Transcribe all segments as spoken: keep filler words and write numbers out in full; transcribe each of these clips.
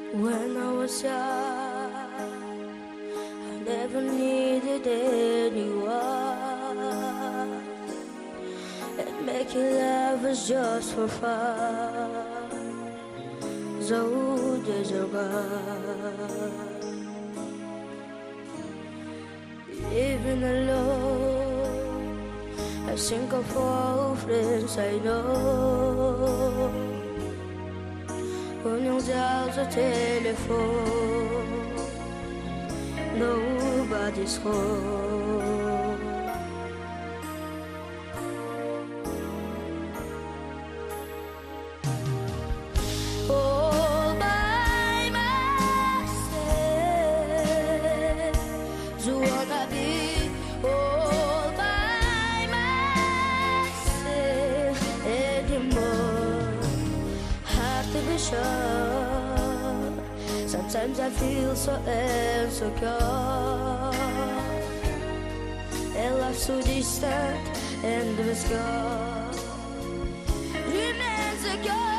When I was young, I never needed anyone, and making love was just for fun. So days are gone. Living alone, I think of all friends I know. When you're out the telephone, nobody's home. All by myself, do wanna be all by myself anymore. Have to be sure. Sometimes I feel so insecure, and love so distant, and the sky remains a girl.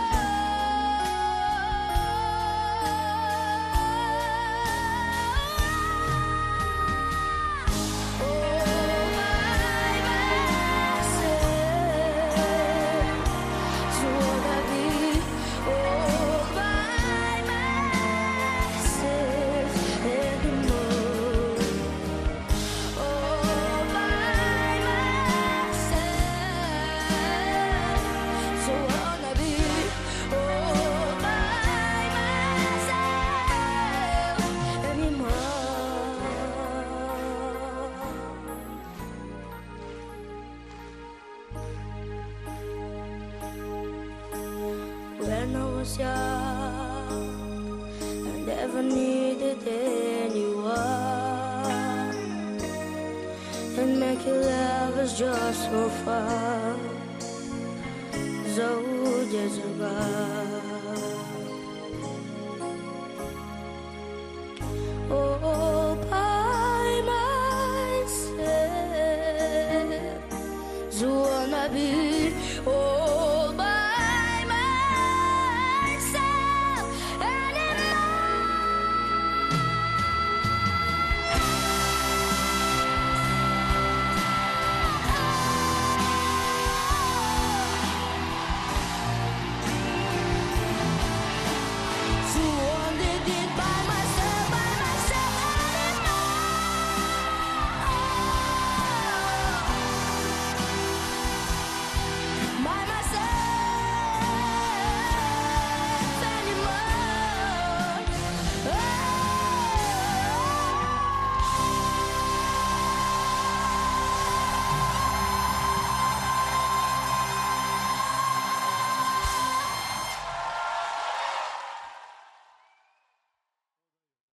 When I was young, I never needed anyone, and making love was just for fun. So days are gone.